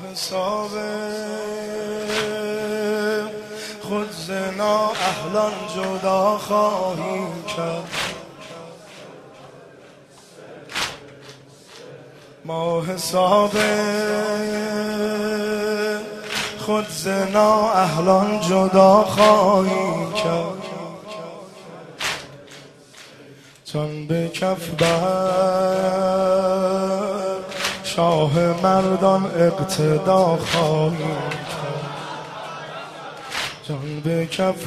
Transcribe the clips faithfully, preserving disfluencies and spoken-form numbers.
حساب خود زنا اهلان جدا خواهی کرد. ما حساب خود زنا اهلان جدا خواهی کرد. جان به کف بر شاه مردان اقتدا خواهی کرد. جان به کف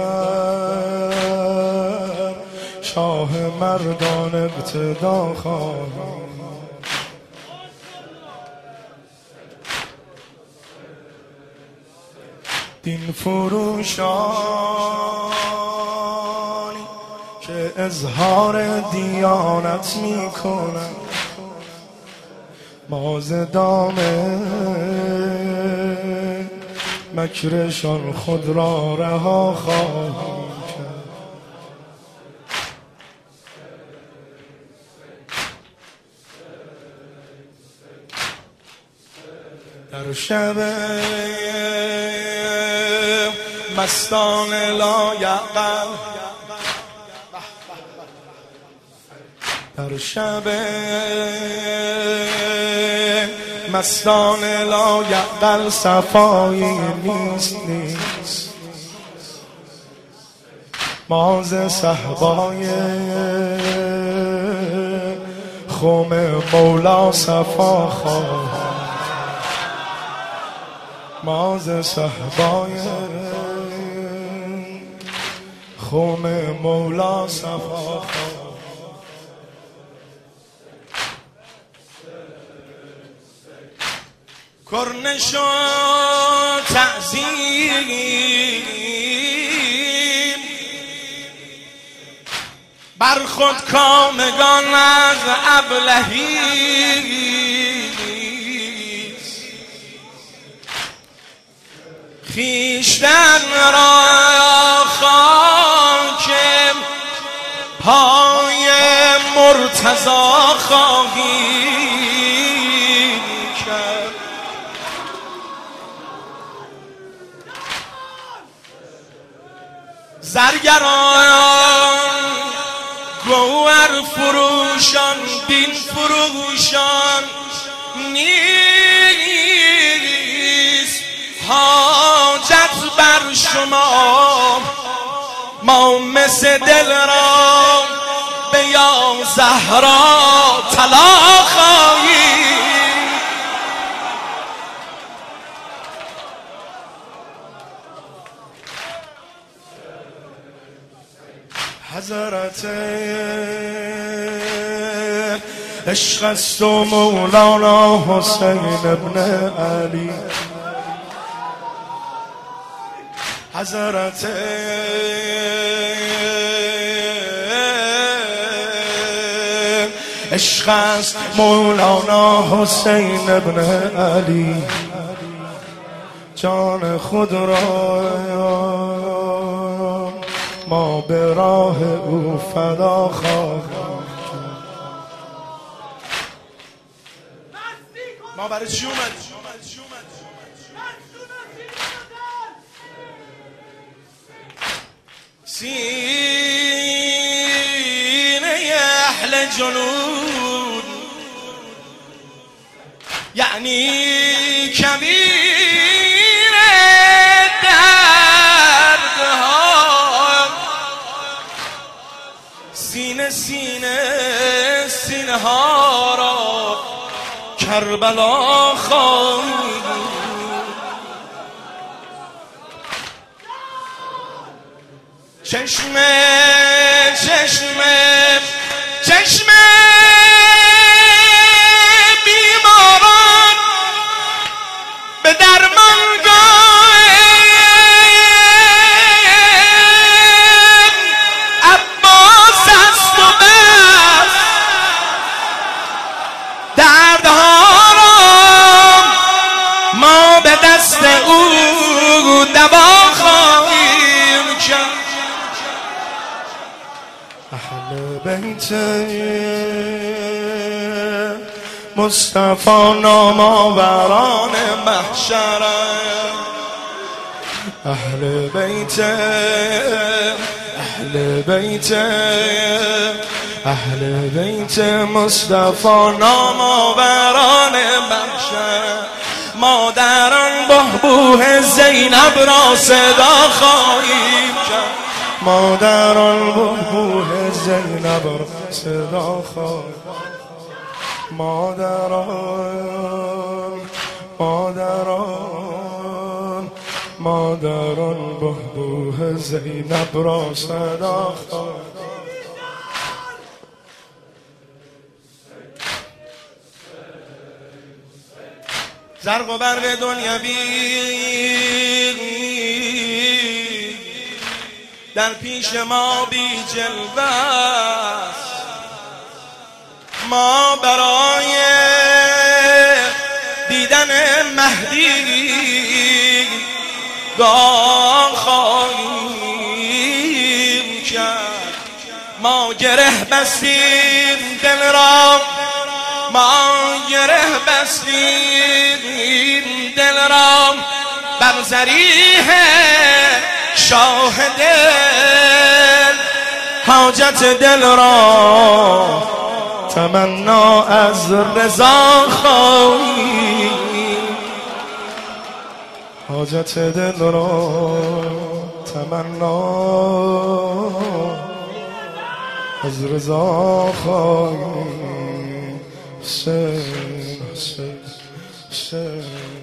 بر شاه مردان اقتدا خواهی کرد. دین فروشانی که اظهار دیانت می کنند، ما ز دام مکرشان خود را رها خواهیم کرد. در شب مستان لایعقل، در شب مستان لایعقل صفایی نیست نیست. ما ز صحبای خم مولا صفا خواهیم. ما ز صحبای خم مولا صفا خواهیم. کرنش و تعظیم بر خود کامگان از ابلهی، خویشتن را خاک پای مرتضی خواهی کرد. زرگران گوهر فروشان دین فروشان نیست حاجت بر شما. ما مثل دل را به یا زهرا طلا خواهیم. حضرت عشق است و مولانا حسین ابن علی. حضرت عشق است مولانا حسین ابن علی. جان خود را ما به راه او فدا خواهیم. ما برای چی اومدیم؟ سینه اهل جنون یعنی کبیر دردها، سینه سینه سینه ها را کربلا خواهیم. چشمه چشمه چشمه بیماران به درمانگاه عباس است و بس دردها را ما به دست او دوا خواهیم کرد. اهل بیت مصطفی نامآوران محشر اهل بیت اهل بیت اهل بیت مصطفی نامآوران محشر مادران بهبوه زینب را صدا خواهیم کرد مادران بهبوه زینب را صدا خواهیم مادران مادران مادران بهبوه زینب را صدا خواهیم زرق و برق دنیوی در پیش ما بی جلوه است ما برای دیدن مهدی گام خواهیم کرد ما گره بستیم دل را ما گره بستیم دل را بر ذریح شاه دل حاجت دل را تمنا از رضا خواهیم حاجت دل را تمنا از رضا خواهیم حسین حسین حسین